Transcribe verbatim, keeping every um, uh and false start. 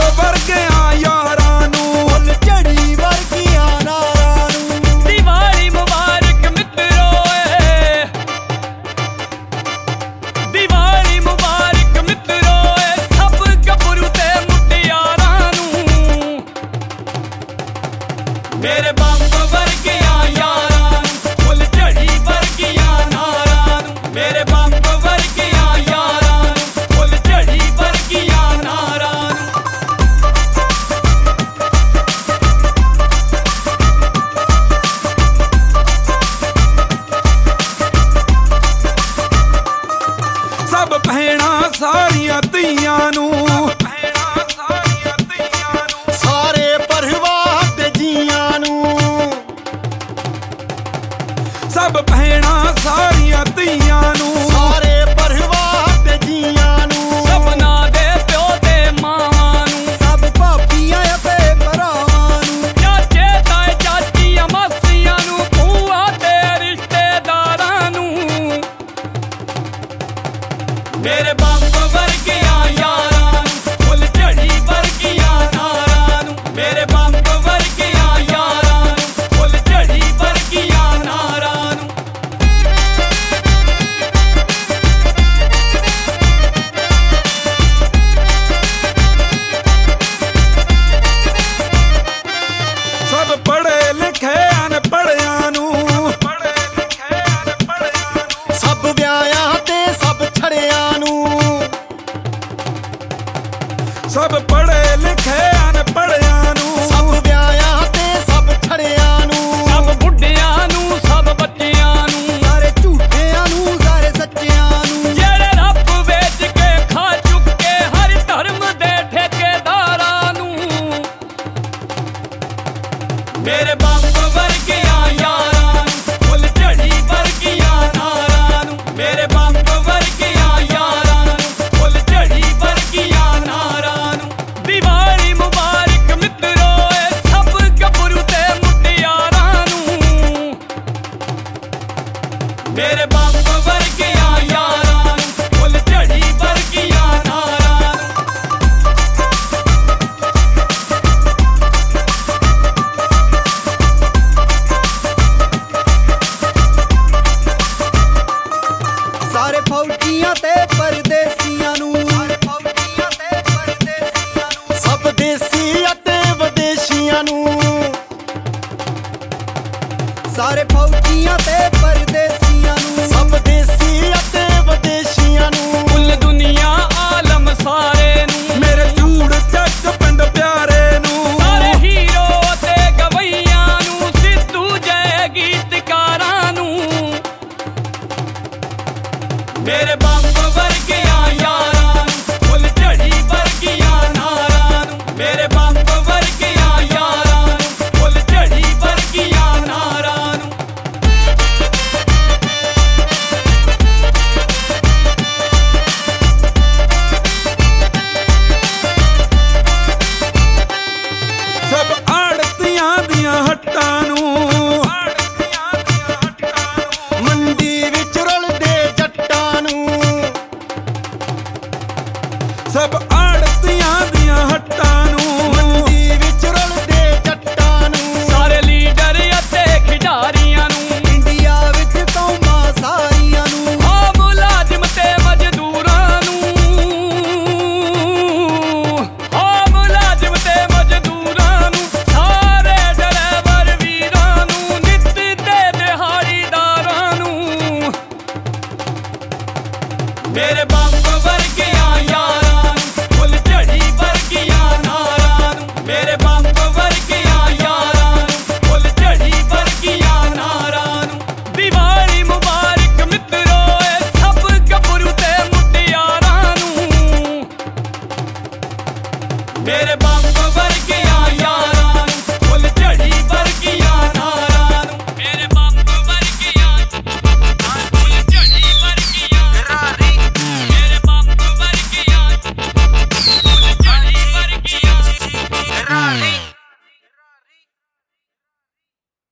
ਵਰਗਿਆਂ ਯਾਰਾਂ ਨੂੰ ਫੁੱਲ ਝੜੀ ਵਰਗੀਆਂ ਨਾਰਾਂ ਨੂੰ। ਦੀਵਾਲੀ ਮੁਬਾਰਕ ਮਿੱਤਰੋ ਏ ਦੀਵਾਲੀ ਮੁਬਾਰਕ ਮਿੱਤਰੋ ਏ ਸਭ ਗੱਭਰੂ ਤੇ ਮੁਟਿਆਰਾਂ ਨੂੰ। ਮੇਰੇ ਬੰਬ ਵਰਗਿਆਂ ਯਾਰਾਂ ਨੂੰ ਫੁੱਲ ਝੜੀ ਵਰਗੀਆਂ ਨਾਰਾਂ ਨੂੰ। ਮੇਰੇ ਬੰਬ ਵਰਗਿਆਂ ਯਾਰਾਂ ਨੂੰ ਫੁੱਲ ਝੜੀ ਵਰਗੀਆਂ ਨਾਰਾਂ ਨੂੰ। ਸਭ ਭੈਣਾਂ ਸਾਰੀਆਂ ਧੀਆਂ ਨੂੰ ਸਾਰੇ ਪਰਿਵਾਰ ਦੇ ਜੀਆਂ ਨੂੰ। ਸਭ ਭੈਣਾਂ ਸਾਰੀਆਂ ਧੀਆਂ ਨੂੰ ਸਾਰੇ ਪਰਿਵਾਰ ਦੇ ਜੀਆਂ ਨੂੰ। ਸਭਨਾਂ ਦੇ ਪਿਓ ਤੇ ਮਾਵਾਂ ਨੂੰ ਸਭ ਭਾਬੀਆਂ ਅਤੇ ਭਰਾਵਾਂ ਨੂੰ। ਚਾਚੇ ਤਾਏ ਚਾਚੀਆਂ ਮਾਸੀਆਂ ਨੂੰ ਭੂਆ ਤੇ ਰਿਸ਼ਤੇਦਾਰਾਂ ਨੂੰ। ਮੇਰੇ ਬੰਬ ਵਰਗਿਆਂ ਯਾਰਾਂ ਨੂੰ ਫੁੱਲ ਝੜੀ ਵਰਗੀਆਂ ਨਾਰਾਂ ਨੂੰ। ਮੇਰੇ ਬੰਬ ਵਰਗਿਆਂ ਯਾਰਾਂ ਨੂੰ ਫੁੱਲ ਝੜੀ ਵਰਗੀਆਂ ਨਾਰਾਂ ਨੂੰ। ਸਭ ਪੜ੍ਹੇ ਲਿਖੇ ਅਨਪੜ੍ਹਿਆਂ ਨੂੰ ਸਭ ਵਿਆਹਾਂ ਤੇ ਸਭ ਛੜਿਆਂ ਨੂੰ। ਸਭ ਪੜ੍ਹੇ ਲਿਖੇ ਅਨਪੜ੍ਹਿਆਂ ਨੂੰ ਸਭ ਵਿਆਹਾਂ ਤੇ ਸਭ ਛੜਿਆਂ ਨੂੰ। ਸਭ ਬੁੱਢਿਆਂ ਨੂੰ ਸਭ ਬੱਚਿਆਂ ਨੂੰ ਸਾਰੇ ਝੂਠਿਆਂ ਨੂੰ ਸਾਰੇ ਸੱਚਿਆਂ ਨੂੰ। ਜਿਹੜੇ ਰੱਬ ਵੇਚ ਕੇ ਖਾ ਚੁੱਕੇ ਹਰ ਧਰਮ ਦੇ ਠੇਕੇਦਾਰਾਂ ਨੂੰ। ਮੇਰੇ ਬੰਬ ਵਰਗਿਆਂ ਯਾਰਾਂ ਨੂੰ ਫੁੱਲ ਝੜੀ ਵਰਗੀਆਂ ਨਾਰਾਂ ਨੂੰ। ਮੇਰੇ ਬੰਬ ਵਰਗਿਆਂ ਯਾਰਾਂ ਨੂੰ ਫੁੱਲ ਝੜੀ ਵਰਗੀਆਂ ਨਾਰਾਂ ਨੂੰ। ਦੀਵਾਲੀ ਮੁਬਾਰਕ ਮਿੱਤਰੋ ਏ ਸਭ ਗੱਭਰੂ ਤੇ ਮੁਟਿਆਰਾਂ ਨੂੰ। ਮੇਰੇ ਬੰਬ ਵਰਗਿਆਂ ਯਾਰਾਂ ਨੂੰ ਫੁੱਲ ਝੜੀ ਵਰਗੀਆਂ ਨਾਰਾਂ ਨੂੰ। ਸਾਰੇ ਫੌਜੀਆਂ ਤੇ ਪਰਦੇਸੀਆਂ ਨੂੰ ਸਾਰੇ ਫੌਜੀਆਂ ਤੇ ਪਰਦੇਸੀਆਂ ਨੂੰ। ਸਭ ਦੇਸੀ ਅਤੇ ਵਿਦੇਸ਼ੀਆਂ ਨੂੰ ਸਾਰੇ ਫੌਜੀਆਂ ਤੇ ਪਰਦੇਸੀਆਂ ਨੂੰ। ਸਭ ਦੇਸੀ ਅਤੇ ਵਿਦੇਸ਼ੀਆਂ ਨੂੰ। ਕੁੱਲ ਦੁਨੀਆ ਆਲਮ ਸਾਰੇ ਨੂੰ। ਮੇਰੇ ਝੂੜ ਚੱਕ ਪਿੰਡ ਪਿਆਰੇ ਨੂੰ ਸਾਰੇ ਹੀਰੋ ਅਤੇ ਗਵਈਆਂ ਨੂੰ ਸਿੱਧੂ ਜੈ ਗੀਤਕਾਰਾਂ ਨੂੰ। ਮੇਰੇ ਬੰਬ ਵਰਗਿਆਂ ਯਾਰਾਂ ਨੂੰ ਫੁੱਲ ਝੜੀ ਵਰਗੀਆਂ ਨਾਰਾਂ ਨੂੰ। ਮੇਰੇ ਬੰਬ ਵਰਗਿਆਂ ਯਾਰਾਂ ਨੂੰ ਫੁੱਲ ਝੜੀ ਵਰਗੀਆਂ ਨਾਰਾਂ ਨੂੰ। ਸਭ ਆੜਤੀਆਂ ਦੀਆਂ ਹੱਟਾਂ ਨੂੰ ਮੰਡੀ ਵਿੱਚ ਰੁਲਦੇ ਜੱਟਾਂ ਨੂੰ। ਸਭ ਆੜਤੀਆਂ ਦੀਆਂ ਹੱਟਾਂ ਨੂੰ ਮੰਡੀ ਵਿੱਚ ਰੁਲਦੇ ਜੱਟਾਂ ਨੂੰ। ਸਾਰੇ ਲੀਡਰ ਅਤੇ ਖਿਡਾਰੀਆਂ ਨੂੰ ਇੰਡੀਆ ਵਿੱਚ ਕੌਮਾਂ ਸਾਰੀਆਂ ਨੂੰ। ਆ ਮੁਲਾਜ਼ਮ ਤੇ ਮਜ਼ਦੂਰਾਂ ਨੂੰ ਆ ਮੁਲਾਜ਼ਮ ਤੇ ਮਜ਼ਦੂਰਾਂ ਨੂੰ। ਸਾਰੇ ਡਰਾਈਵਰ ਵੀਰਾਂ ਨੂੰ ਨਿੱਤ ਦੇ ਦਿਹਾੜੀਦਾਰਾਂ ਨੂੰ। ਮੇਰੇ ਬੰਬ ਵਰਗਿਆਂ ਯਾਰਾਂ ਨੂੰ ਫੁੱਲ ਝੜੀ ਵਰਗੀਆਂ ਨਾਰਾਂ ਨੂੰ। ਮੇਰੇ ਬੰਬ ਵਰਗਿਆਂ ਯਾਰਾਂ ਨੂੰ ਫੁੱਲ ਝੜੀ ਵਰਗੀਆਂ ਨਾਰਾਂ ਨੂੰ। ਦੀਵਾਲੀ ਮੁਬਾਰਕ ਮਿੱਤਰੋ ਏ ਸਭ ਗੱਭਰੂ ਤੇ ਮੁਟਿਆਰਾਂ ਨੂੰ। ਮੇਰੇ ਬੰਬ ਵਰਗਿਆਂ